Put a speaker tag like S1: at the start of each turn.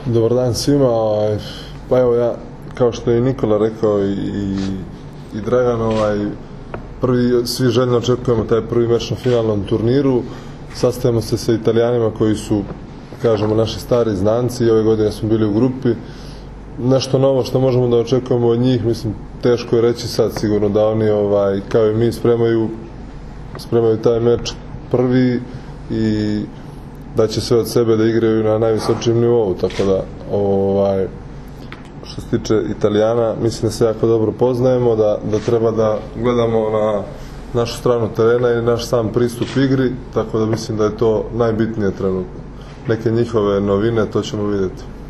S1: Dobar dan svima. Pa evo ja, kao što je i Nikola rekao i Dragan, svi željno očekujemo taj prvi meč na finalnom turniru. Sastajemo se sa Italijanima koji su, kažemo, naši stari znanci i ove godine smo bili u grupi. Nešto novo što možemo da očekujemo od njih, mislim, teško je reći sad, sigurno da oni kao i mi spremaju taj meč prvi i da će sve od sebe da igraju na najvisočijem nivou, tako da što se tiče Italijana, mislim da se jako dobro poznajemo, da treba da gledamo na našu stranu terena i naš sam pristup igri, tako da mislim da je to najbitnije trenutno. Neke njihove novine, to ćemo vidjeti.